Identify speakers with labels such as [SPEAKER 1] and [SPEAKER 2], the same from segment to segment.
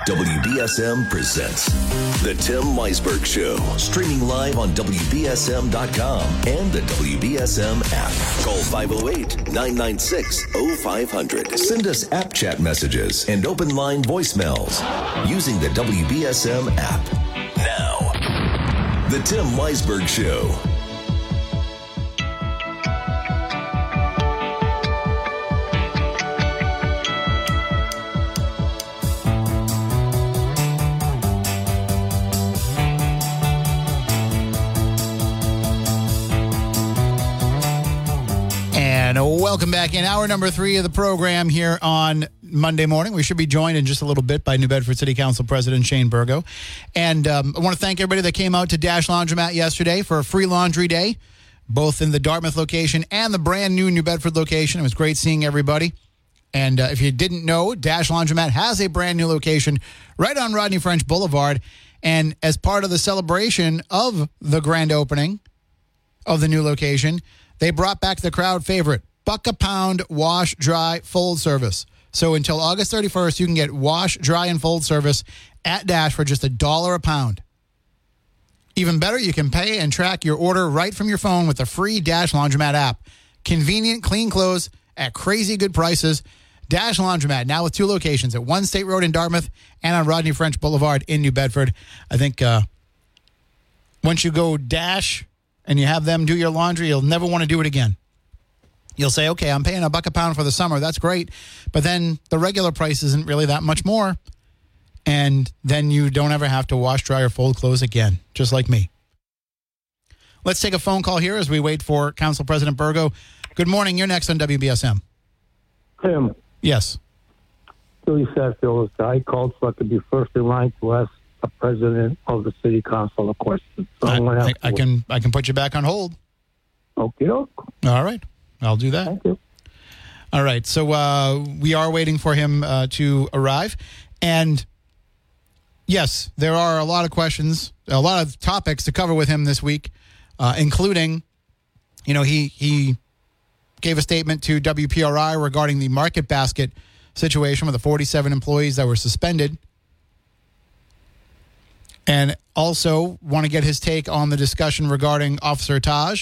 [SPEAKER 1] WBSM presents The Tim Weisberg Show, streaming live on WBSM.com and the WBSM app. Call 508-996-0500. Send us app chat messages and open line voicemails using the WBSM app. Now, The Tim Weisberg Show.
[SPEAKER 2] Welcome back in hour number 3 of the program here on Monday morning. We should be joined in just a little bit by New Bedford City Council President Shane Burgo. And I want to thank everybody that came out to Dash Laundromat yesterday for a free laundry day, both in the Dartmouth location and the brand new New Bedford location. It was great seeing everybody. And if you didn't know, Dash Laundromat has a brand new location right on Rodney French Boulevard. And as part of the celebration of the grand opening of the new location, they brought back the crowd favorite, $1 a pound wash, dry, fold service. So until August 31st, you can get wash, dry, and fold service at Dash for just $1 a pound. Even better, you can pay and track your order right from your phone with the free Dash Laundromat app. Convenient, clean clothes at crazy good prices. Dash Laundromat, now with 2 locations at 1 State Road in Dartmouth and on Rodney French Boulevard in New Bedford. I think once you go Dash and you have them do your laundry, you'll never want to do it again. You'll say, okay, I'm paying $1 a pound for the summer. That's great. But then the regular price isn't really that much more. And then you don't ever have to wash, dry, or fold clothes again, just like me. Let's take a phone call here as we wait for Council President Burgo. Good morning. You're next on WBSM.
[SPEAKER 3] Tim.
[SPEAKER 2] Yes.
[SPEAKER 3] Billy Satfield, I called so I could be first in line to ask the president of the city council a question. So
[SPEAKER 2] I can put you back on hold.
[SPEAKER 3] Okay.
[SPEAKER 2] All right. I'll do that.
[SPEAKER 3] Thank you.
[SPEAKER 2] All right. So we are waiting for him to arrive. And yes, there are a lot of questions, a lot of topics to cover with him this week, including, he gave a statement to WPRI regarding the Market Basket situation with the 47 employees that were suspended. And also want to get his take on the discussion regarding Officer Taj.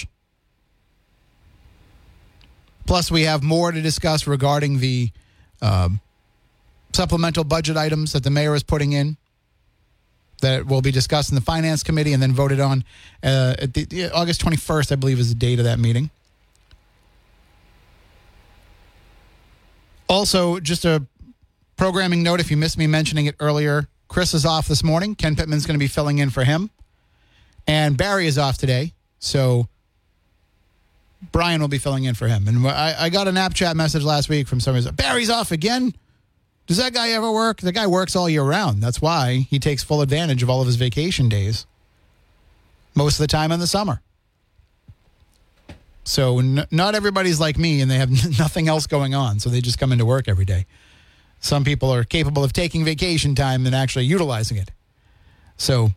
[SPEAKER 2] Plus, we have more to discuss regarding the supplemental budget items that the mayor is putting in that will be discussed in the Finance Committee and then voted on at August 21st, I believe, is the date of that meeting. Also, just a programming note, if you missed me mentioning it earlier, Chris is off this morning. Ken Pittman's going to be filling in for him. And Barry is off today, so Brian will be filling in for him. And I got an app chat message last week from somebody who said, Barry's off again? Does that guy ever work? The guy works all year round. That's why he takes full advantage of all of his vacation days most of the time in the summer. So not everybody's like me and they have nothing else going on, so they just come into work every day. Some people are capable of taking vacation time and actually utilizing it. So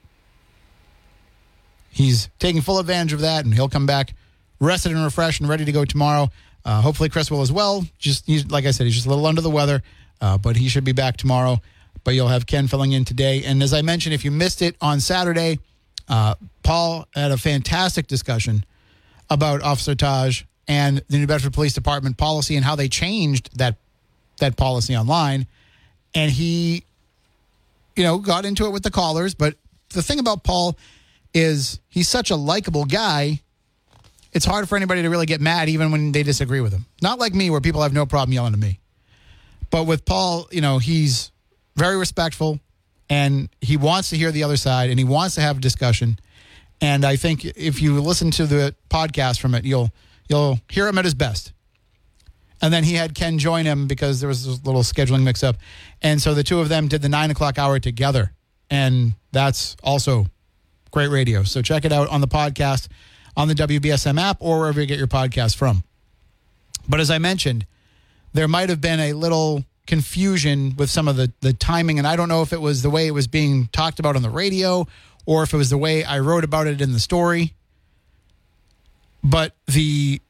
[SPEAKER 2] he's taking full advantage of that, and he'll come back rested and refreshed and ready to go tomorrow. Hopefully Chris will as well. Like I said, he's just a little under the weather, but he should be back tomorrow. But you'll have Ken filling in today. And as I mentioned, if you missed it on Saturday, Paul had a fantastic discussion about Officer Taj and the New Bedford Police Department policy and how they changed that policy online. And he, got into it with the callers. But the thing about Paul is he's such a likable guy. It's hard for anybody to really get mad even when they disagree with him. Not like me, where people have no problem yelling at me. But with Paul, he's very respectful, and he wants to hear the other side, and he wants to have a discussion. And I think if you listen to the podcast from it, you'll hear him at his best. And then he had Ken join him because there was this little scheduling mix-up. And so the two of them did the 9 o'clock hour together. And that's also great radio. So check it out on the podcast, on the WBSM app, or wherever you get your podcast from. But as I mentioned, there might have been a little confusion with some of the timing, and I don't know if it was the way it was being talked about on the radio or if it was the way I wrote about it in the story. But the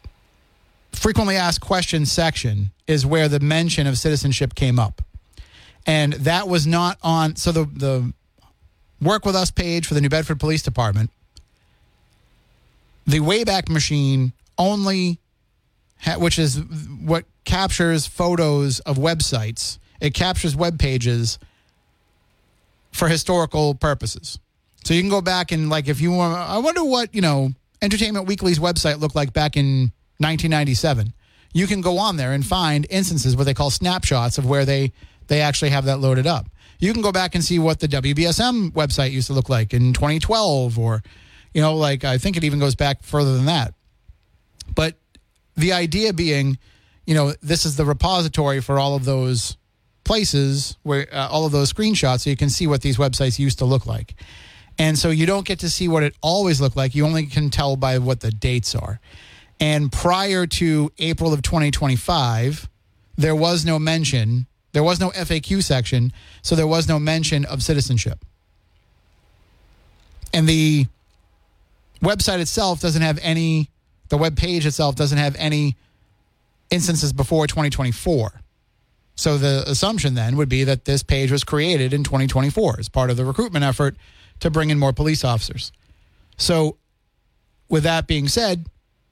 [SPEAKER 2] frequently asked questions section is where the mention of citizenship came up. And that was not on. So the Work With Us page for the New Bedford Police Department, the Wayback Machine only, which is what captures photos of websites. It captures web pages for historical purposes. So you can go back and, like, if you want, I wonder what, Entertainment Weekly's website looked like back in 1997. You can go on there and find instances, what they call snapshots, of where they actually have that loaded up. You can go back and see what the WBSM website used to look like in 2012, or, I think it even goes back further than that. But the idea being, this is the repository for all of those places, where all of those screenshots, so you can see what these websites used to look like. And so you don't get to see what it always looked like. You only can tell by what the dates are. And prior to April of 2025, there was no mention. There was no FAQ section, so there was no mention of citizenship. And the website itself doesn't have any, the web page itself doesn't have any instances before 2024. So the assumption then would be that this page was created in 2024 as part of the recruitment effort to bring in more police officers. So with that being said,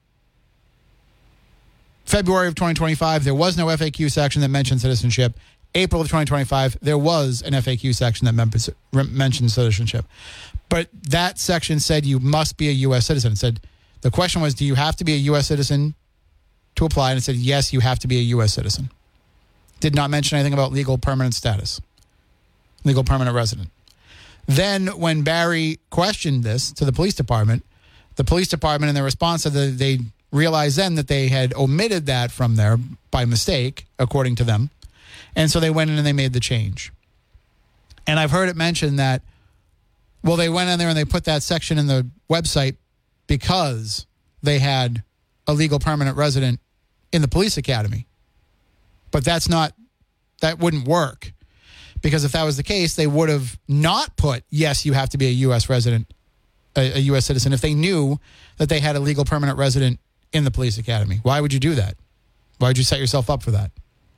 [SPEAKER 2] February of 2025, there was no FAQ section that mentioned citizenship. April of 2025, there was an FAQ section that mentioned citizenship. But that section said you must be a U.S. citizen. It said, the question was, do you have to be a U.S. citizen to apply? And it said, yes, you have to be a U.S. citizen. Did not mention anything about legal permanent status, legal permanent resident. Then when Barry questioned this to the police department in their response said that they realized then that they had omitted that from there by mistake, according to them. And so they went in and they made the change. And I've heard it mentioned that, well, they went in there and they put that section in the website because they had a legal permanent resident in the police academy. But that wouldn't work. Because if that was the case, they would have not put, yes, you have to be a U.S. resident, a U.S. citizen, if they knew that they had a legal permanent resident in the police academy. Why would you do that? Why would you set yourself up for that?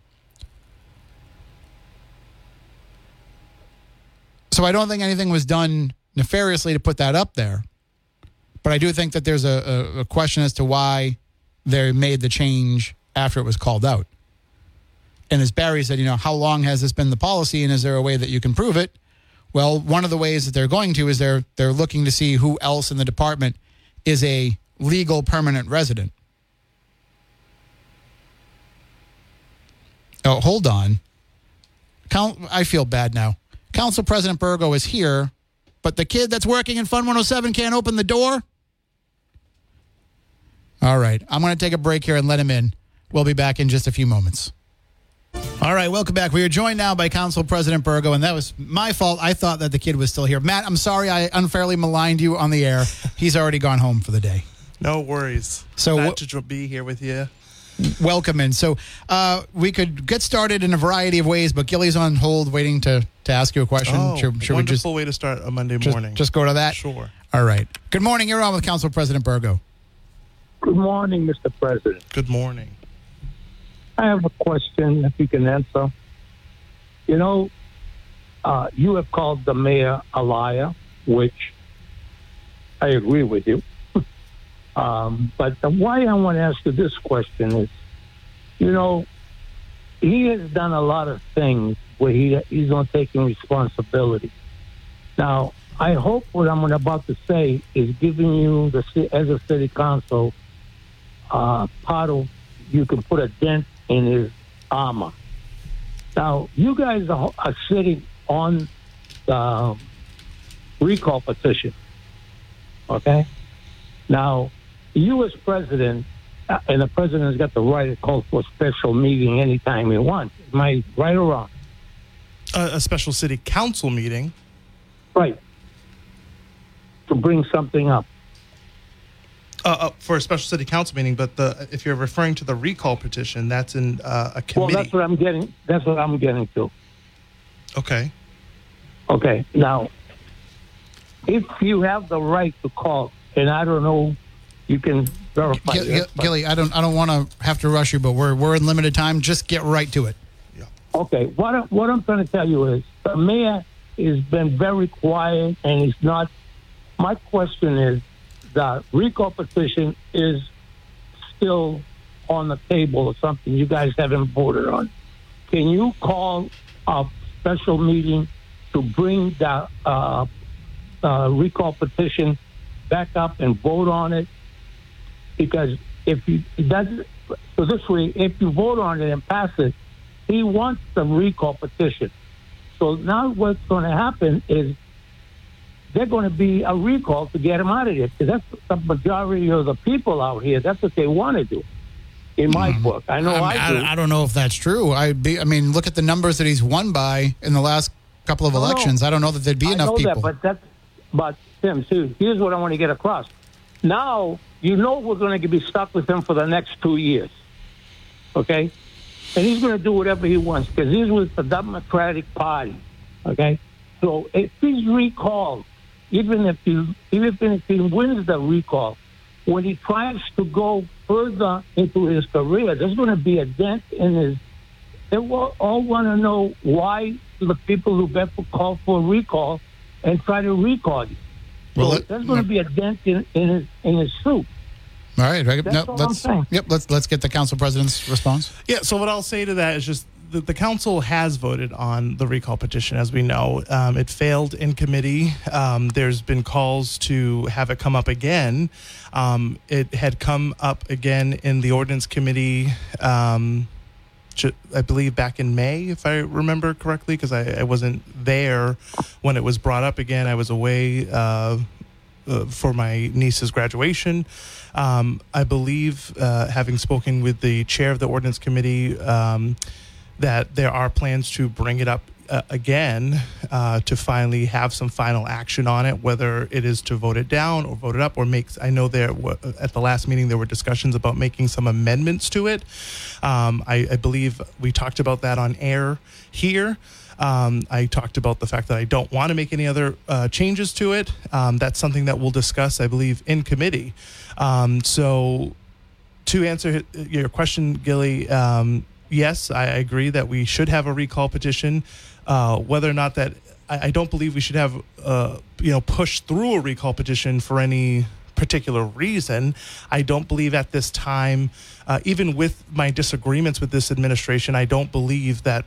[SPEAKER 2] So I don't think anything was done nefariously to put that up there. But I do think that there's a question as to why they made the change after it was called out. And as Barry said, how long has this been the policy, and is there a way that you can prove it? Well, one of the ways that they're going to is they're looking to see who else in the department is a legal permanent resident. Oh, hold on. I feel bad now. Council President Burgo is here, but the kid that's working in Fun 107 can't open the door? All right. I'm going to take a break here and let him in. We'll be back in just a few moments. All right, welcome back. We are joined now by Council President Burgo, and that was my fault. I thought that the kid was still here. Matt, I'm sorry I unfairly maligned you on the air. He's already gone home for the day.
[SPEAKER 4] No worries.
[SPEAKER 2] So
[SPEAKER 4] glad to be here with you.
[SPEAKER 2] Welcome in. So we could get started in a variety of ways, but Gilly's on hold waiting to ask you a question.
[SPEAKER 4] Oh,
[SPEAKER 2] should
[SPEAKER 4] wonderful way to start a Monday morning.
[SPEAKER 2] Just go to that?
[SPEAKER 4] Sure.
[SPEAKER 2] All right. Good morning. You're on with Council President Burgo.
[SPEAKER 3] Good morning, Mr. President.
[SPEAKER 4] Good morning.
[SPEAKER 3] I have a question, if you can answer. You have called the mayor a liar, which I agree with you. But why I want to ask you this question is, he has done a lot of things where he's not taking responsibility. Now, I hope what I'm about to say is giving you, as a city council, part of, you can put a dent in his armor. Now, you guys are sitting on the recall petition, okay? Now, the U.S. president, and the president has got the right to call for a special meeting anytime he wants. Am I right or wrong?
[SPEAKER 4] A special city council meeting?
[SPEAKER 3] Right. To bring something up.
[SPEAKER 4] For a special city council meeting, but if you're referring to the recall petition, that's in a committee.
[SPEAKER 3] Well, that's what I'm getting to.
[SPEAKER 4] Okay.
[SPEAKER 3] Okay. Now, if you have the right to call, and I don't know, you can verify that.
[SPEAKER 2] Gilly, I don't want to have to rush you, but we're in limited time. Just get right to it.
[SPEAKER 4] Yeah.
[SPEAKER 3] Okay, what I'm trying to tell you is the mayor has been very quiet, and he's not. My question is, the recall petition is still on the table or something you guys haven't voted on. Can you call a special meeting to bring the recall petition back up and vote on it? Because if you so this way, if you vote on it and pass it, he wants the recall petition. So now what's going to happen is they're going to be a recall to get him out of there, because that's the majority of the people out here. That's what they want to do, in my book. I know I do.
[SPEAKER 2] I don't know if that's true. I mean, look at the numbers that he's won by in the last couple of elections. I don't know that there'd be enough people.
[SPEAKER 3] But Tim, too, here's what I want to get across. Now, we're going to be stuck with him for the next 2 years, okay? And he's going to do whatever he wants, because he's with the Democratic Party, okay? So if he's recalled, even if he wins the recall, when he tries to go further into his career, there's going to be a dent in his. They will all want to know why the people who call for a recall and try to recall you. So there's going to be a dent in his suit.
[SPEAKER 2] All right.
[SPEAKER 3] That's all I'm saying.
[SPEAKER 2] Let's get the council president's response.
[SPEAKER 4] Yeah. So what I'll say to that is just the council has voted on the recall petition, as we know. It failed in committee. There's been calls to have it come up again. It had come up again in the ordinance committee, I believe back in May, if I remember correctly, because I wasn't there when it was brought up again. I was away for my niece's graduation. I believe, having spoken with the chair of the ordinance committee, that there are plans to bring it up again to finally have some final action on it, whether it is to vote it down or vote it up, or I know at the last meeting there were discussions about making some amendments to it. I believe we talked about that on air here. I talked about the fact that I don't want to make any other changes to it. That's something that we'll discuss, I believe, in committee. So to answer your question, Gilly, yes, I agree that we should have a recall petition. Whether or not that, I don't believe we should have, push through a recall petition for any particular reason. I don't believe at this time, even with my disagreements with this administration, I don't believe that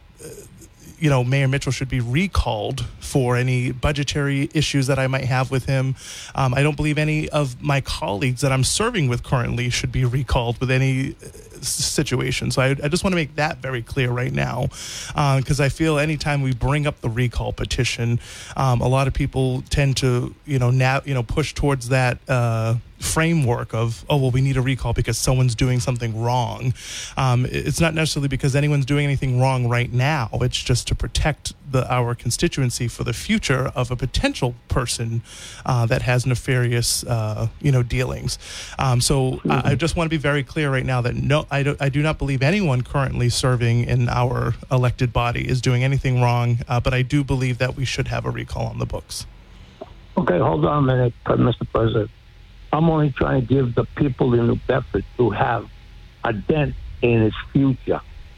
[SPEAKER 4] Mayor Mitchell should be recalled for any budgetary issues that I might have with him. I don't believe any of my colleagues that I'm serving with currently should be recalled with any situation. So I just want to make that very clear right now, because I feel anytime we bring up the recall petition, a lot of people tend to, push towards that framework of, we need a recall because someone's doing something wrong. It's not necessarily because anyone's doing anything wrong right now. It's just to protect our constituency for the future of a potential person that has nefarious, dealings. So I just want to be very clear right now that no, I do not believe anyone currently serving in our elected body is doing anything wrong, but I do believe that we should have a recall on the books.
[SPEAKER 3] Okay, hold on a minute, Mr. President. I'm only trying to give the people in New Bedford who have a dent in his future,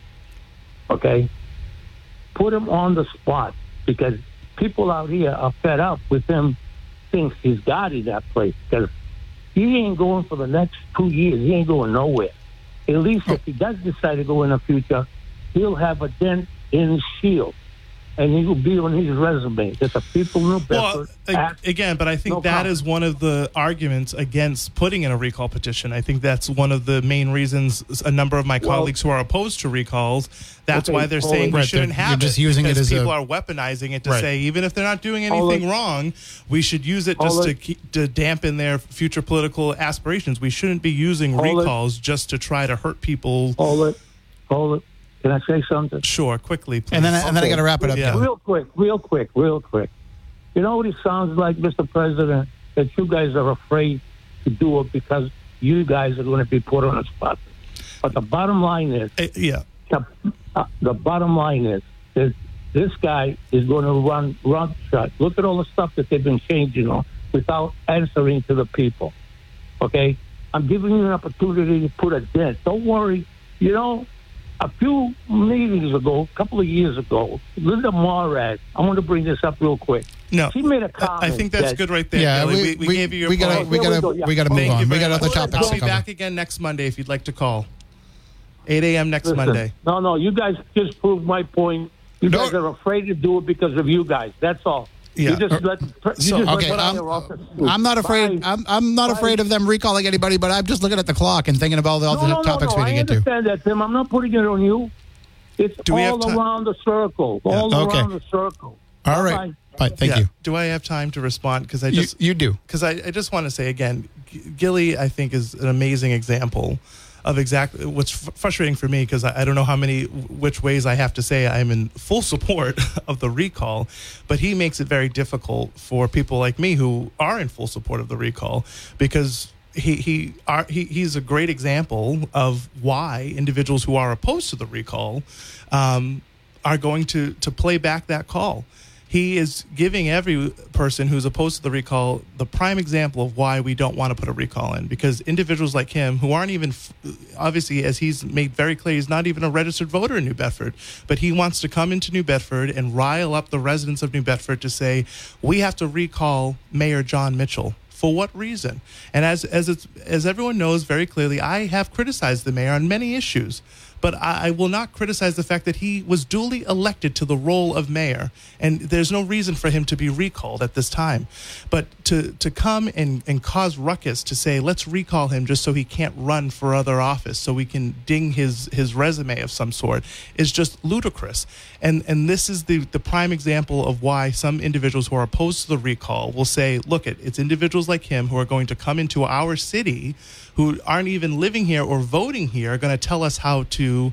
[SPEAKER 3] okay? Put him on the spot, because people out here are fed up with him, thinks he's got in that place, because he ain't going for the next 2 years. He ain't going nowhere. At least if he does decide to go in the future, he'll have a dent in his shield, and he will be on his resume that the people in New Bedford.
[SPEAKER 4] Again, but I think that is one of the arguments against putting in a recall petition. I think that's one of the main reasons a number of my colleagues who are opposed to recalls, that's why they're saying we shouldn't have it.
[SPEAKER 2] Just using it as
[SPEAKER 4] people are weaponizing it to say, even if they're not doing anything wrong, we should use it just to dampen their future political aspirations. We shouldn't be using recalls just to try to hurt people.
[SPEAKER 3] Hold it. Can I say something?
[SPEAKER 4] Sure, quickly, please.
[SPEAKER 2] And then I got to wrap it up.
[SPEAKER 3] Yeah. Real quick. You know what it sounds like, Mr. President? That you guys are afraid to do it because you guys are going to be put on the spot. But the bottom line is, the bottom line is this guy is going to run shut. Look at all the stuff that they've been changing on without answering to the people. Okay? I'm giving you an opportunity to put a dent. Don't worry. A few meetings ago, a couple of years ago, Linda Morad, I want to bring this up real quick.
[SPEAKER 4] No,
[SPEAKER 3] she made a comment.
[SPEAKER 4] I think that's good right there.
[SPEAKER 2] Yeah,
[SPEAKER 4] Gilly. We gave you your
[SPEAKER 2] we gotta
[SPEAKER 4] point.
[SPEAKER 2] move
[SPEAKER 4] Thank
[SPEAKER 2] on.
[SPEAKER 4] you
[SPEAKER 2] We got
[SPEAKER 4] very
[SPEAKER 2] other
[SPEAKER 4] much.
[SPEAKER 2] topics
[SPEAKER 4] I'll
[SPEAKER 2] to
[SPEAKER 4] be
[SPEAKER 2] cover.
[SPEAKER 4] back again next Monday if you'd like to call. 8 a.m. next
[SPEAKER 3] Listen,
[SPEAKER 4] Monday.
[SPEAKER 3] No, you guys just proved my point. You
[SPEAKER 2] No.
[SPEAKER 3] guys are afraid to do it because of you guys. That's all.
[SPEAKER 4] Yeah.
[SPEAKER 3] You just let.
[SPEAKER 2] Okay, I'm not afraid. I'm not afraid of them recalling anybody, but I'm just looking at the clock and thinking about all the topics we
[SPEAKER 3] I
[SPEAKER 2] need to get to.
[SPEAKER 3] understand that, Tim. I'm not putting it on you. It's
[SPEAKER 4] Do we have
[SPEAKER 3] all
[SPEAKER 4] time?
[SPEAKER 3] around the circle. All
[SPEAKER 2] Okay.
[SPEAKER 3] around the circle.
[SPEAKER 2] All right.
[SPEAKER 3] Bye-bye.
[SPEAKER 2] Bye. Thank
[SPEAKER 4] Yeah.
[SPEAKER 2] you.
[SPEAKER 4] Do I have time to respond? Because I
[SPEAKER 2] You,
[SPEAKER 4] just
[SPEAKER 2] you do.
[SPEAKER 4] because I just want to say again, Gilly, I think, is an amazing example of exactly what's frustrating for me, because I don't know which ways I have to say I'm in full support of the recall, but he makes it very difficult for people like me who are in full support of the recall, because he's a great example of why individuals who are opposed to the recall are going to play back that call. He is giving every person who's opposed to the recall the prime example of why we don't want to put a recall in, because individuals like him, who aren't even, obviously, as he's made very clear, he's not even a registered voter in New Bedford, but he wants to come into New Bedford and rile up the residents of New Bedford to say, we have to recall Mayor John Mitchell. For what reason? And as everyone knows very clearly, I have criticized the mayor on many issues, but I will not criticize the fact that he was duly elected to the role of mayor, and there's no reason for him to be recalled at this time. But to come and cause ruckus to say, let's recall him just so he can't run for other office, so we can ding his resume of some sort, is just ludicrous. And this is the prime example of why some individuals who are opposed to the recall will say, look, it's individuals like him who are going to come into our city, who aren't even living here or voting here, are going to tell us how to,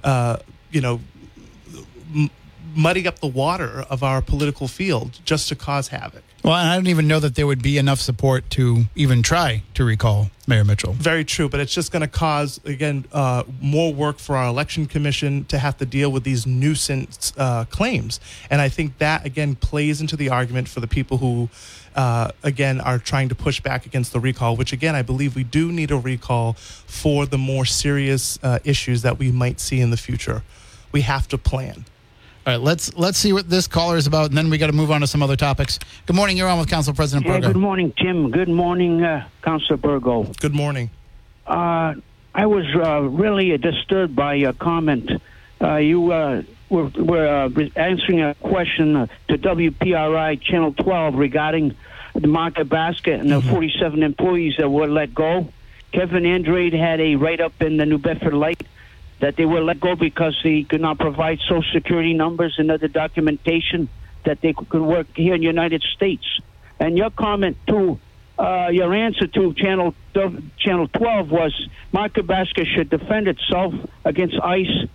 [SPEAKER 4] muddy up the water of our political field just to cause havoc.
[SPEAKER 2] Well, and I don't even know that there would be enough support to even try to recall Mayor Mitchell.
[SPEAKER 4] Very true, but it's just going to cause, again, more work for our election commission to have to deal with these nuisance claims. And I think that, again, plays into the argument for the people who, again, are trying to push back against the recall, which, again, I believe we do need a recall for the more serious issues that we might see in the future. We have to plan.
[SPEAKER 2] All right, let's see what this caller is about, and then we got to move on to some other topics. Good morning. You're on with Council President Burgo.
[SPEAKER 5] Good morning, Tim. Good morning, Councilor Burgo.
[SPEAKER 4] Good morning.
[SPEAKER 5] I was really disturbed by your comment. You were answering a question to WPRI Channel 12 regarding the Market Basket and the 47 employees that were let go. Kevin Andrade had a write-up in the New Bedford Light that they were let go because they could not provide Social Security numbers and other documentation that they could work here in the United States. And your comment to your answer to Channel 12 was Market Basket should defend itself against ICE,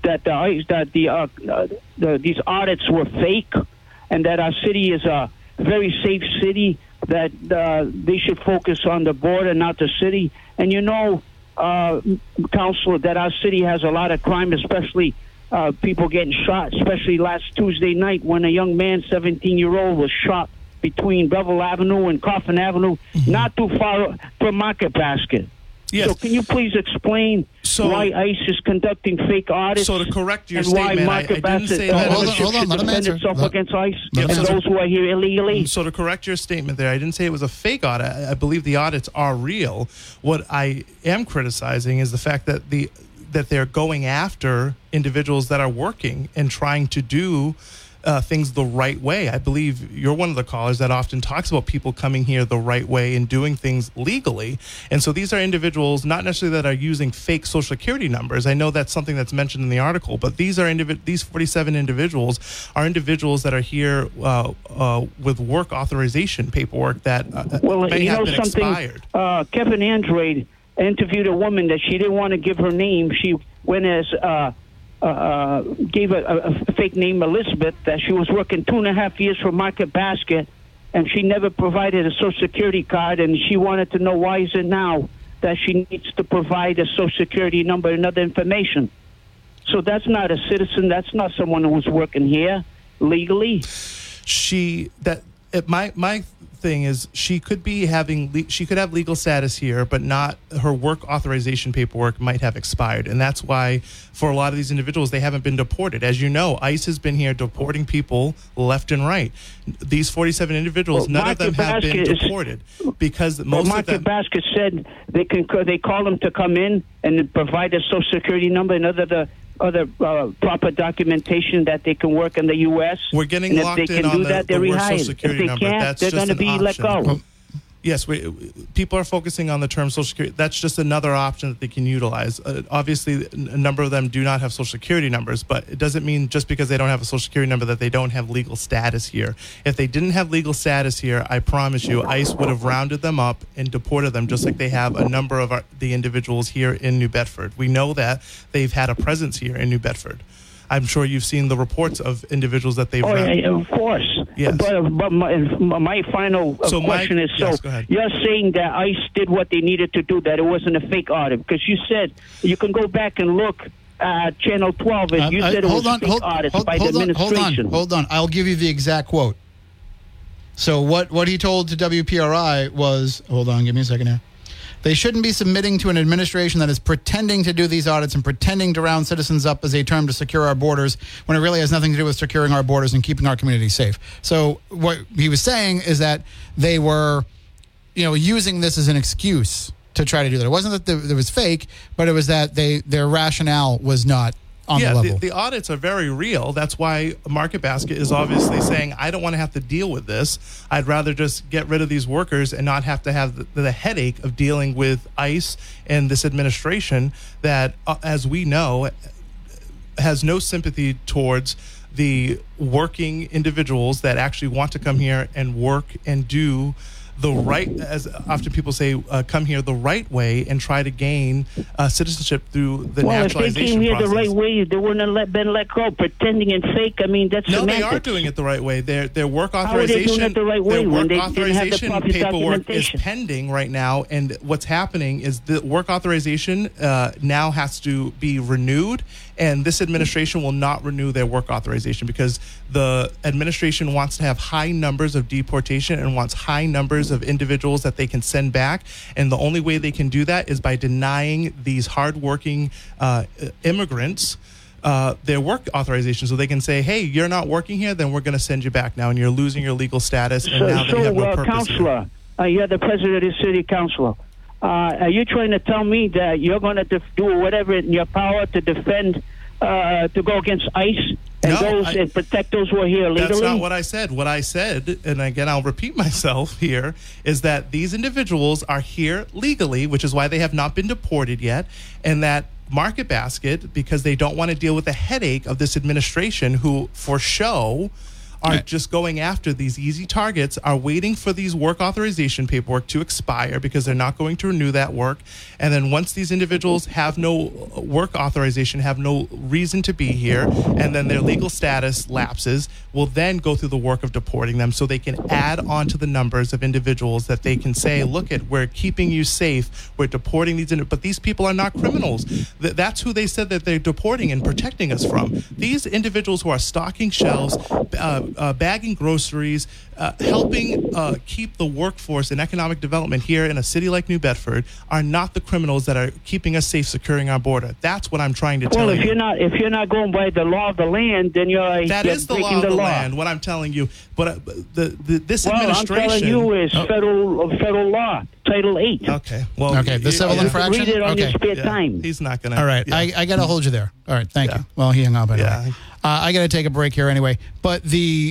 [SPEAKER 5] these audits were fake, and that our city is a very safe city, that they should focus on the border, not the city. And Councilor, that our city has a lot of crime, especially people getting shot, especially last Tuesday night when a young man, 17-year-old, was shot between Bevel Avenue and Coffin Avenue, not too far from Market Basket.
[SPEAKER 4] Yes.
[SPEAKER 5] So can you please explain why ICE is conducting fake audits?
[SPEAKER 4] So to correct your
[SPEAKER 5] and
[SPEAKER 4] statement,
[SPEAKER 5] why Market
[SPEAKER 4] I didn't
[SPEAKER 5] Basket
[SPEAKER 4] say that.
[SPEAKER 2] Hold on, let him
[SPEAKER 5] defend
[SPEAKER 2] answer.
[SPEAKER 5] itself against ICE
[SPEAKER 2] Let him
[SPEAKER 5] and
[SPEAKER 2] answer.
[SPEAKER 5] those who are here illegally?
[SPEAKER 4] So to correct your statement there, I didn't say it was a fake audit. I believe the audits are real. What I am criticizing is the fact that they're going after individuals that are working and trying to do things the right way. I believe you're one of the callers that often talks about people coming here the right way and doing things legally. And so these are individuals not necessarily that are using fake Social Security numbers. I know that's something that's mentioned in the article, but these 47 individuals are individuals that are here with work authorization paperwork that may have been expired.
[SPEAKER 5] Kevin Andrade interviewed a woman that she didn't want to give her name. She went as gave a fake name, Elizabeth, that she was working 2.5 years for Market Basket, and she never provided a Social Security card, and she wanted to know why is it now that she needs to provide a Social Security number and other information. So that's not a citizen. That's not someone who's working here legally.
[SPEAKER 4] My thing is she could have legal status here, but not her work authorization paperwork might have expired, and that's why for a lot of these individuals they haven't been deported. As you know, ICE has been here deporting people left and right. These 47 individuals, none of them have been deported because most of them.
[SPEAKER 5] Market Basket said they call them to come in and provide a Social Security number and other proper documentation that they can work in the U.S.
[SPEAKER 4] We're getting locked in on the Social Security number. That's
[SPEAKER 5] they're going to be let go.
[SPEAKER 4] Yes, people are focusing on the term Social Security. That's just another option that they can utilize. Obviously, a number of them do not have Social Security numbers, but it doesn't mean just because they don't have a Social Security number that they don't have legal status here. If they didn't have legal status here, I promise you, ICE would have rounded them up and deported them just like they have a number of the individuals here in New Bedford. We know that they've had a presence here in New Bedford. I'm sure you've seen the reports of individuals that they've
[SPEAKER 5] yeah, of course.
[SPEAKER 4] Yes.
[SPEAKER 5] But my final question is,
[SPEAKER 4] yes, go ahead.
[SPEAKER 5] You're saying that ICE did what they needed to do, that it wasn't a fake audit, because you said you can go back and look at Channel 12, and you said it was fake audits by the administration.
[SPEAKER 2] Hold on. I'll give you the exact quote. So what he told to WPRI was, hold on, give me a second here. They shouldn't be submitting to an administration that is pretending to do these audits and pretending to round citizens up as a term to secure our borders when it really has nothing to do with securing our borders and keeping our communities safe. So what he was saying is that they were, using this as an excuse to try to do that. It wasn't that it was fake, but it was that their rationale was not on the level.
[SPEAKER 4] The audits are very real. That's why Market Basket is obviously saying, I don't want to have to deal with this. I'd rather just get rid of these workers and not have to have the headache of dealing with ICE and this administration that, as we know, has no sympathy towards the working individuals that actually want to come here and work and do the right, as often people say, come here the right way and try to gain citizenship through the naturalization process.
[SPEAKER 5] Well, if they came here the right way, they wouldn't have been let go. Pretending and fake, that's
[SPEAKER 4] no,
[SPEAKER 5] semantics.
[SPEAKER 4] They are doing it the right way. Their work authorization,
[SPEAKER 5] how are they doing it the right way
[SPEAKER 4] their
[SPEAKER 5] when
[SPEAKER 4] work
[SPEAKER 5] they
[SPEAKER 4] authorization
[SPEAKER 5] didn't have the proper
[SPEAKER 4] paperwork is pending right now. And what's happening is the work authorization now has to be renewed. And this administration will not renew their work authorization because the administration wants to have high numbers of deportation and wants high numbers of individuals that they can send back. And the only way they can do that is by denying these hardworking immigrants their work authorization. So they can say, hey, you're not working here, then we're going to send you back now, and you're losing your legal status. And now they have no purpose.
[SPEAKER 5] Counselor, you're the president of the city council. Are you trying to tell me that you're going to do whatever in your power to defend, to go against ICE and protect those who are here legally?
[SPEAKER 4] That's not what I said. What I said, and again, I'll repeat myself here, is that these individuals are here legally, which is why they have not been deported yet, and that Market Basket, because they don't want to deal with the headache of this administration who, for show, are just going after these easy targets, are waiting for these work authorization paperwork to expire because they're not going to renew that work. And then once these individuals have no work authorization, have no reason to be here, and then their legal status lapses, will then go through the work of deporting them so they can add on to the numbers of individuals that they can say, look we're keeping you safe, we're deporting these, but these people are not criminals. That's who they said that they're deporting and protecting us from. These individuals who are stocking shelves, bagging groceries, helping keep the workforce and economic development here in a city like New Bedford are not the criminals that are keeping us safe, securing our border. That's what I'm trying to tell you.
[SPEAKER 5] Well, if you're not going by the law of the land, then you're
[SPEAKER 4] that is the law of the land. What I'm telling you, but this administration.
[SPEAKER 5] I'm telling you is federal law, Title 8.
[SPEAKER 4] Okay. Well.
[SPEAKER 2] Okay. The civil infraction.
[SPEAKER 5] Read it on your spare time.
[SPEAKER 4] He's not going to.
[SPEAKER 2] All right. Yeah. I got to hold you there. All right. Thank you. Well, he hung up anyway.
[SPEAKER 4] Yeah.
[SPEAKER 2] I got to take a break here anyway. But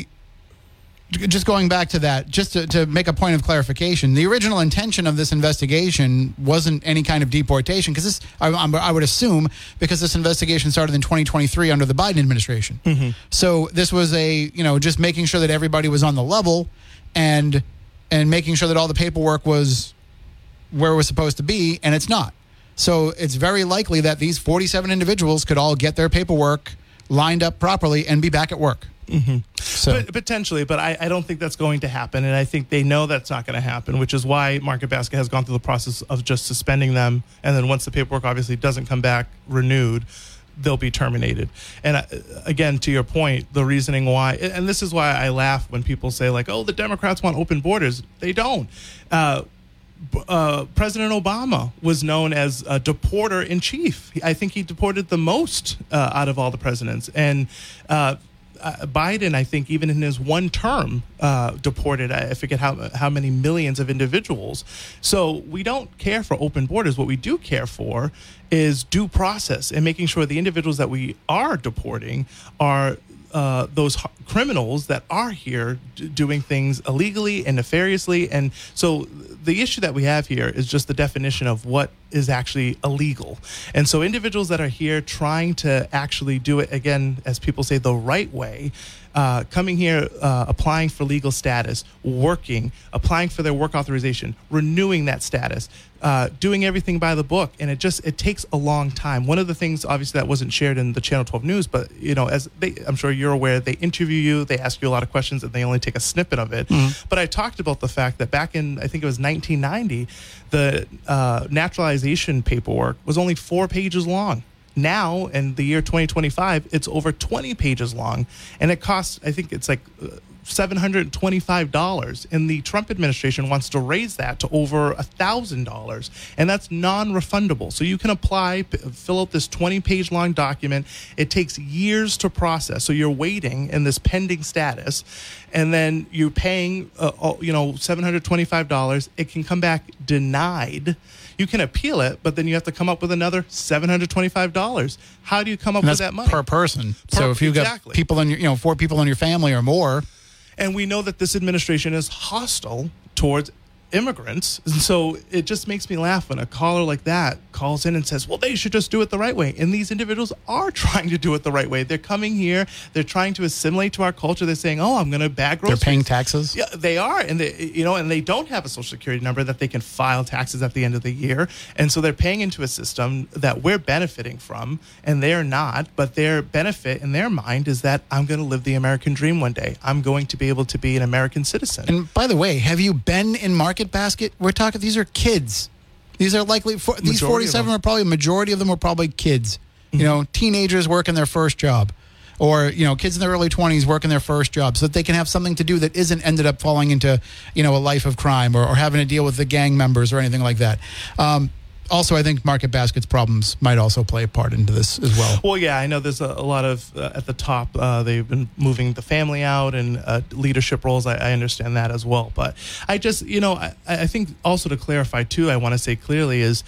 [SPEAKER 2] just going back to that, just to make a point of clarification, the original intention of this investigation wasn't any kind of deportation, because this, I would assume, because this investigation started in 2023 under the Biden administration. Mm-hmm. So this was just making sure that everybody was on the level and making sure that all the paperwork was where it was supposed to be, and it's not. So it's very likely that these 47 individuals could all get their paperwork lined up properly and be back at work.
[SPEAKER 4] Mm-hmm. So. Potentially, but I don't think that's going to happen, and I think they know that's not going to happen, which is why Market Basket has gone through the process of just suspending them, and then once the paperwork obviously doesn't come back renewed, they'll be terminated. And again, to your point, the reasoning why, and this is why I laugh when people say like, oh, the Democrats want open borders. They don't. President Obama was known as a deporter in chief. I think he deported the most out of all the presidents. And Biden, I think, even in his one term, deported, I forget how many millions of individuals. So we don't care for open borders. What we do care for is due process and making sure the individuals that we are deporting are those criminals that are here doing things illegally and nefariously. And so the issue that we have here is just the definition of what is actually illegal. And so individuals that are here trying to actually do it, again, as people say, the right way, coming here, applying for legal status, working, applying for their work authorization, renewing that status, doing everything by the book. And it takes a long time. One of the things, obviously, that wasn't shared in the Channel 12 news, but, I'm sure you're aware, they interview you, they ask you a lot of questions, and they only take a snippet of it. Mm-hmm. But I talked about the fact that back in, I think it was 1990, the naturalization paperwork was only 4 pages long. Now, in the year 2025, it's over 20 pages long, and it costs, I think it's like $725, and the Trump administration wants to raise that to over $1,000, and that's non-refundable. So you can apply, fill out this 20-page long document. It takes years to process, so you're waiting in this pending status, and then you're paying, $725. It can come back denied. You can appeal it, but then you have to come up with another $725. How do you come up with that money?
[SPEAKER 2] Per person. So if you've got people in your, 4 people in your family or more.
[SPEAKER 4] And we know that this administration is hostile towards immigrants. And so it just makes me laugh when a caller like that calls in and says, well, they should just do it the right way. And these individuals are trying to do it the right way. They're coming here. They're trying to assimilate to our culture. They're saying, oh, I'm going to bag groceries.
[SPEAKER 2] They're paying taxes.
[SPEAKER 4] Yeah, they are. And they don't have a social security number that they can file taxes at the end of the year. And so they're paying into a system that we're benefiting from, and they're not. But their benefit in their mind is that I'm going to live the American dream one day. I'm going to be able to be an American citizen.
[SPEAKER 2] And by the way, have you been in Market Basket? We're talking, these are kids. These are likely, these 47 are probably, a majority of them are probably kids. Mm-hmm. Teenagers working their first job. Or, kids in their early 20s working their first job so that they can have something to do that isn't ended up falling into, a life of crime or having to deal with the gang members or anything like that. Also, I think Market Basket's problems might also play a part into this as well.
[SPEAKER 4] Well, yeah, I know there's a lot of, at the top, they've been moving the family out and leadership roles. I understand that as well. But I just, I think also to clarify, too, I want to say clearly is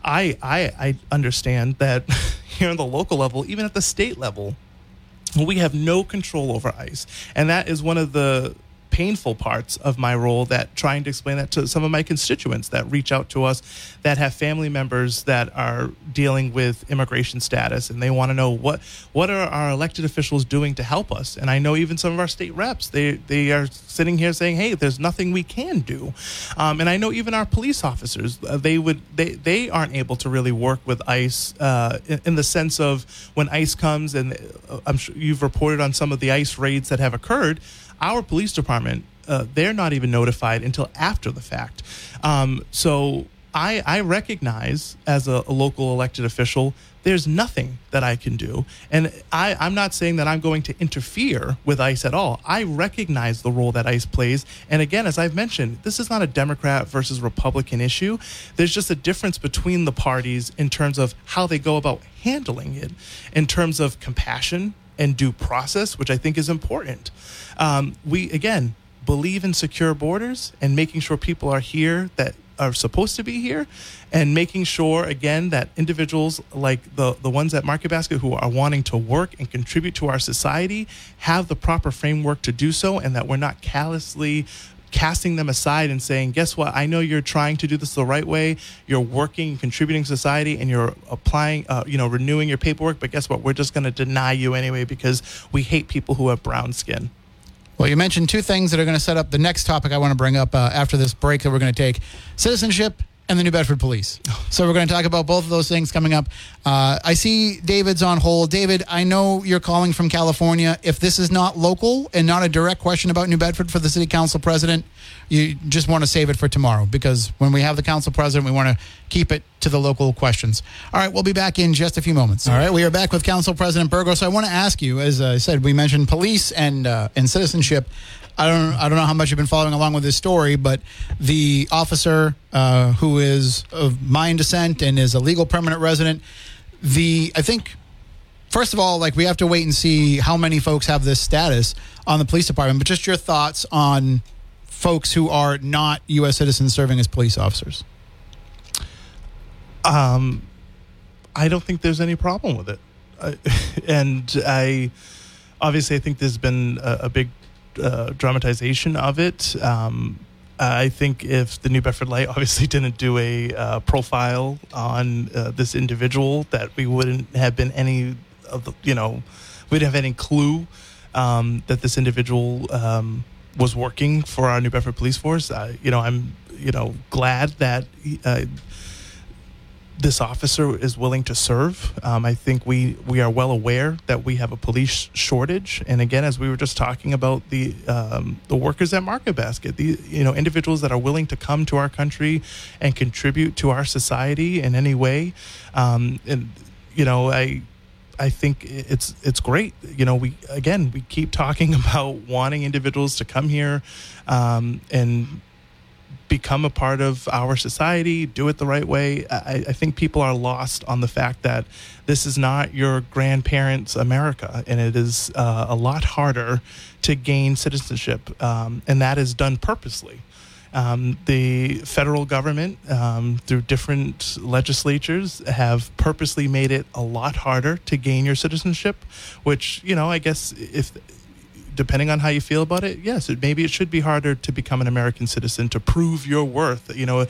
[SPEAKER 4] I understand that here on the local level, even at the state level, we have no control over ICE. And that is one of the painful parts of my role, that trying to explain that to some of my constituents that reach out to us that have family members that are dealing with immigration status, and they want to know what are our elected officials doing to help us. And I know even some of our state reps, they are sitting here saying, hey, there's nothing we can do. And I know even our police officers, they aren't able to really work with ICE in the sense of when ICE comes, and I'm sure you've reported on some of the ICE raids that have occurred. Our police department, they're not even notified until after the fact. So I recognize as a local elected official, there's nothing that I can do. And I'm not saying that I'm going to interfere with ICE at all. I recognize the role that ICE plays. And again, as I've mentioned, this is not a Democrat versus Republican issue. There's just a difference between the parties in terms of how they go about handling it, in terms of compassion and due process, which I think is important. We, again, believe in secure borders and making sure people are here that are supposed to be here, and making sure, again, that individuals like the ones at Market Basket who are wanting to work and contribute to our society have the proper framework to do so, and that we're not callously casting them aside and saying, guess what, I know you're trying to do this the right way, you're working and contributing to society, and you're applying, renewing your paperwork, but guess what, we're just going to deny you anyway because we hate people who have brown skin.
[SPEAKER 2] Well, you mentioned 2 things that are going to set up the next topic I want to bring up after this break that we're going to take. Citizenship and the New Bedford Police. So we're going to talk about both of those things coming up. I see David's on hold. David, I know you're calling from California. If this is not local and not a direct question about New Bedford for the city council president, you just want to save it for tomorrow, because when we have the council president, we want to keep it to the local questions. All right, we'll be back in just a few moments. All right, we are back with Council President Burgos. So I want to ask you, as I said, we mentioned police and citizenship. I don't know how much you've been following along with this story, but the officer who is of Mayan descent and is a legal permanent resident, I think, first of all, like, we have to wait and see how many folks have this status on the police department, but just your thoughts on folks who are not U.S. citizens serving as police officers.
[SPEAKER 4] I don't think there's any problem with it. I think there's been a big dramatization of it. I think if the New Bedford Light obviously didn't do a profile on this individual, that we wouldn't have been we wouldn't have any clue that this individual was working for our New Bedford Police Force. I'm glad that this officer is willing to serve. I think we are well aware that we have a police shortage. And again, as we were just talking about the workers at Market Basket, the individuals that are willing to come to our country and contribute to our society in any way. I think it's great. We keep talking about wanting individuals to come here and become a part of our society, do it the right way. I think people are lost on the fact that this is not your grandparents' America, and it is a lot harder to gain citizenship, and that is done purposely. The federal government, through different legislatures, have purposely made it a lot harder to gain your citizenship, which, I guess if depending on how you feel about it, yes, maybe it should be harder to become an American citizen, to prove your worth.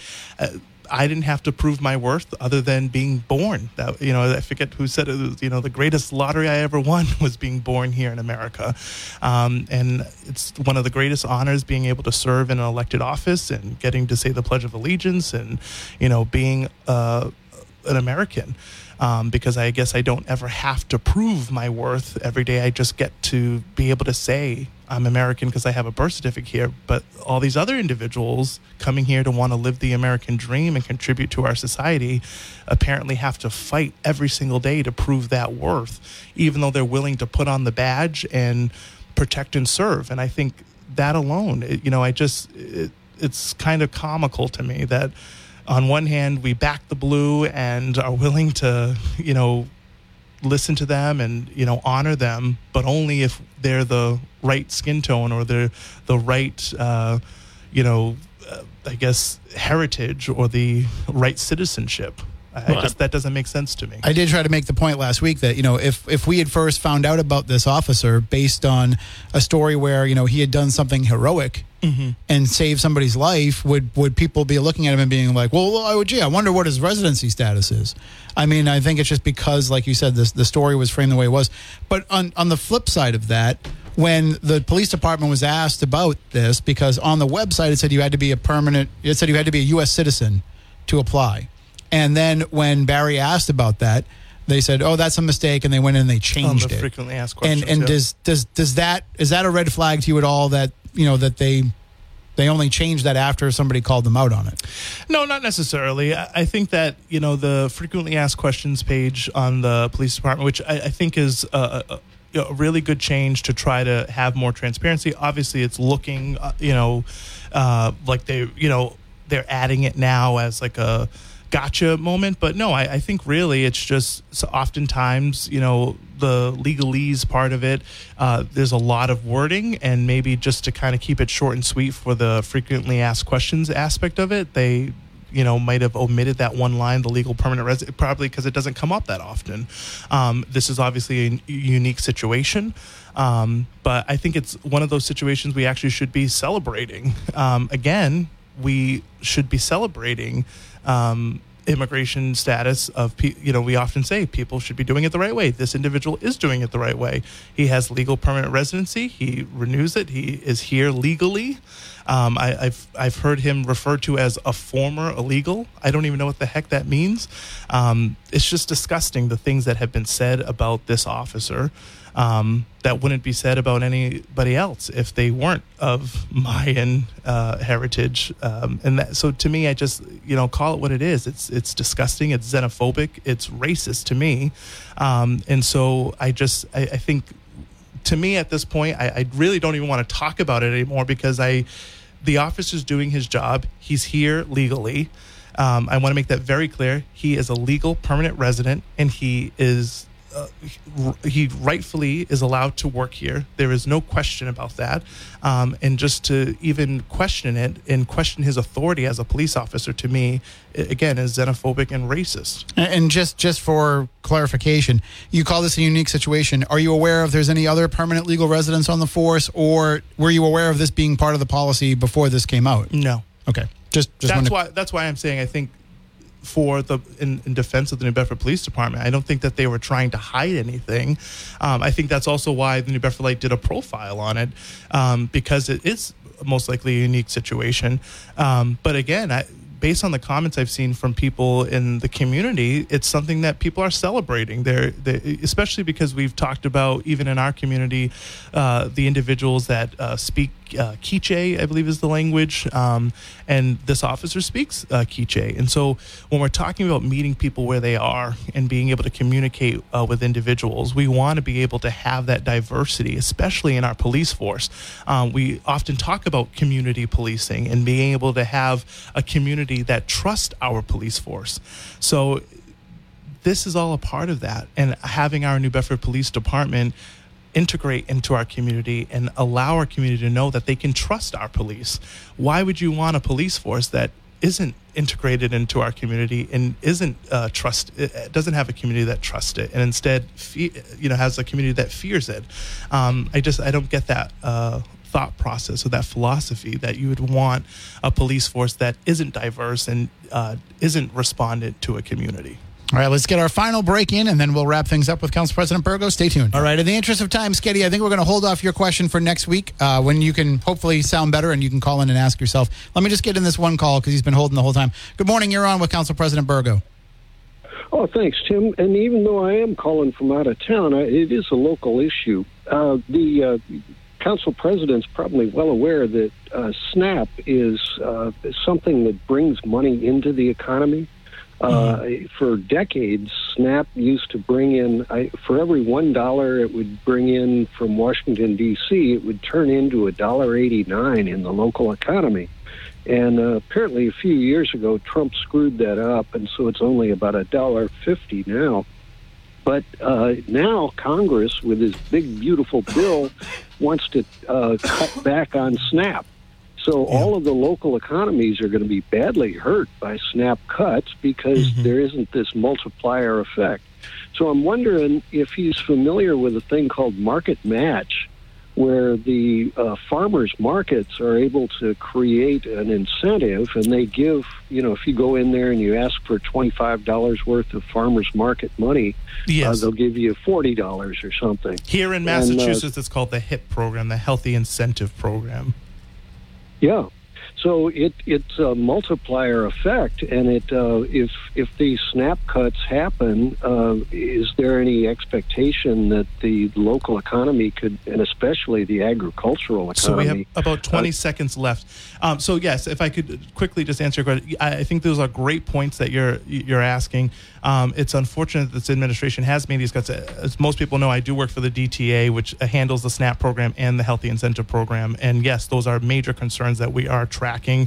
[SPEAKER 4] I didn't have to prove my worth other than being born. I forget who said it. The greatest lottery I ever won was being born here in America. And it's one of the greatest honors, being able to serve in an elected office and getting to say the Pledge of Allegiance and, being an American. Because I guess I don't ever have to prove my worth every day. I just get to be able to say I'm American because I have a birth certificate here. But all these other individuals coming here to want to live the American dream and contribute to our society apparently have to fight every single day to prove that worth, even though they're willing to put on the badge and protect and serve. And I think that alone, it's kind of comical to me that on one hand, we back the blue and are willing to, listen to them and, honor them, but only if they're the right skin tone or they're the right, I guess, heritage or the right citizenship. That doesn't make sense to me.
[SPEAKER 2] I did try to make the point last week that, if we had first found out about this officer based on a story where, he had done something heroic and saved somebody's life, would people be looking at him and being like, well, I wonder what his residency status is. I mean, I think it's just because, like you said, the story was framed the way it was. But on the flip side of that, when the police department was asked about this, because on the website it said you had to be a U.S. citizen to apply. And then when Barry asked about that, they said, "Oh, that's a mistake," and they went in and they changed it.
[SPEAKER 4] Frequently asked questions.
[SPEAKER 2] And does that is that a red flag to you at all that that they only changed that after somebody called them out on it?
[SPEAKER 4] No, not necessarily. I think that the frequently asked questions page on the police department, which I think is a really good change to try to have more transparency. Obviously, it's looking like they're adding it now as like a gotcha moment, but no, I think really it's just oftentimes the legalese part of it, there's a lot of wording, and maybe just to kind of keep it short and sweet for the frequently asked questions aspect of it, they might have omitted that one line, the legal permanent resident, probably because it doesn't come up that often. This is obviously a unique situation, but I think it's one of those situations we actually should be celebrating. Again, we should be celebrating immigration status of, we often say people should be doing it the right way. This individual is doing it the right way. He has legal permanent residency. He renews it. He is here legally. I've heard him referred to as a former illegal. I don't even know what the heck that means. It's just disgusting, the things that have been said about this officer that wouldn't be said about anybody else if they weren't of Mayan heritage. So to me, I just, call it what it is. It's disgusting. It's xenophobic. It's racist to me. And so I think, to me at this point, I really don't even want to talk about it anymore, because the officer's doing his job. He's here legally. I want to make that very clear. He is a legal permanent resident, and he rightfully is allowed to work here. There is no question about that. And just to even question it and question his authority as a police officer, to me, again, is xenophobic and racist.
[SPEAKER 2] And just for clarification, you call this a unique situation. Are you aware if there's any other permanent legal residents on the force, or were you aware of this being part of the policy before this came out?
[SPEAKER 4] No.
[SPEAKER 2] Okay.
[SPEAKER 4] That's why I'm saying, I think, in defense of the New Bedford Police Department, I don't think that they were trying to hide anything. I think that's also why the New Bedford Light did a profile on it, because it is most likely a unique situation. But again, based on the comments I've seen from people in the community, it's something that people are celebrating. They're especially because we've talked about, even in our community, the individuals that speak Quiche, I believe is the language, and this officer speaks Quiche. And so when we're talking about meeting people where they are and being able to communicate with individuals, we want to be able to have that diversity, especially in our police force. We often talk about community policing and being able to have a community that trust our police force. So this is all a part of that, and having our New Bedford Police Department integrate into our community and allow our community to know that they can trust our police. Why would you want a police force that isn't integrated into our community and doesn't have a community that trusts it, and instead has a community that fears it? I don't get that thought process or that philosophy that you would want a police force that isn't diverse and isn't respondent to a community.
[SPEAKER 2] All right, let's get our final break in, and then we'll wrap things up with Council President Burgo. Stay tuned. All right, in the interest of time, Sketty, I think we're going to hold off your question for next week when you can hopefully sound better and you can call in and ask yourself. Let me just get in this one call because he's been holding the whole time. Good morning. You're on with Council President Burgo.
[SPEAKER 6] Oh, thanks, Tim. And even though I am calling from out of town, it is a local issue. The Council President's probably well aware that SNAP is something that brings money into the economy. For decades, SNAP used to bring in, for every $1 it would bring in from Washington, D.C., it would turn into $1.89 in the local economy. And apparently a few years ago, Trump screwed that up, and so it's only about $1.50 now. But now Congress, with this big, beautiful bill, wants to cut back on SNAP. So all of the local economies are going to be badly hurt by SNAP cuts because there isn't this multiplier effect. So I'm wondering if he's familiar with a thing called Market Match, where the farmers markets are able to create an incentive, and they give, if you go in there and you ask for $25 worth of farmers market money, they'll give you $40 or something.
[SPEAKER 4] Here in Massachusetts, it's called the HIP program, the Healthy Incentive Program.
[SPEAKER 6] Yeah, so it's a multiplier effect, and if these SNAP cuts happen, is there any expectation that the local economy could, and especially the agricultural economy?
[SPEAKER 4] So we have about 20 seconds left. So yes, if I could quickly just answer your question, I think those are great points that you're asking. It's unfortunate that this administration has made these cuts. As most people know, I do work for the DTA, which handles the SNAP program and the Healthy Incentive Program. And yes, those are major concerns that we are tracking.